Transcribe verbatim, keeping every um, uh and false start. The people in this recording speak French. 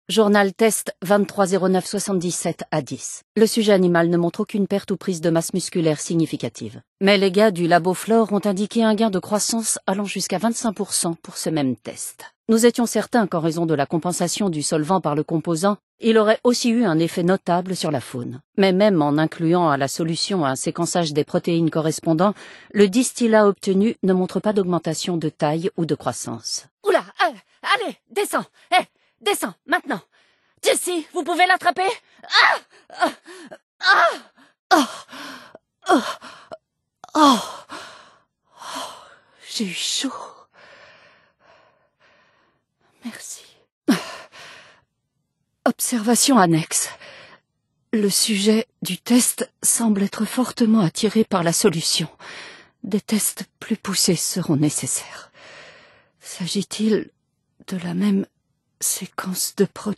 Journal test vingt-trois zéro neuf soixante-dix-sept à dix. Le sujet animal ne montre aucune perte ou prise de masse musculaire significative. Mais les gars du labo Flore ont indiqué un gain de croissance allant jusqu'à vingt-cinq pour cent pour ce même test. Nous étions certains qu'en raison de la compensation du solvant par le composant, il aurait aussi eu un effet notable sur la faune. Mais même en incluant à la solution un séquençage des protéines correspondant, le distillat obtenu ne montre pas d'augmentation de taille ou de croissance. Oula, euh, allez, descends, hé, hey, descends, maintenant. Jessie, vous pouvez l'attraper? Ah, ah, ah, oh, oh, oh, oh, j'ai eu chaud. Merci. Observation annexe. Le sujet du test semble être fortement attiré par la solution. Des tests plus poussés seront nécessaires. S'agit-il de la même séquence de protéines ?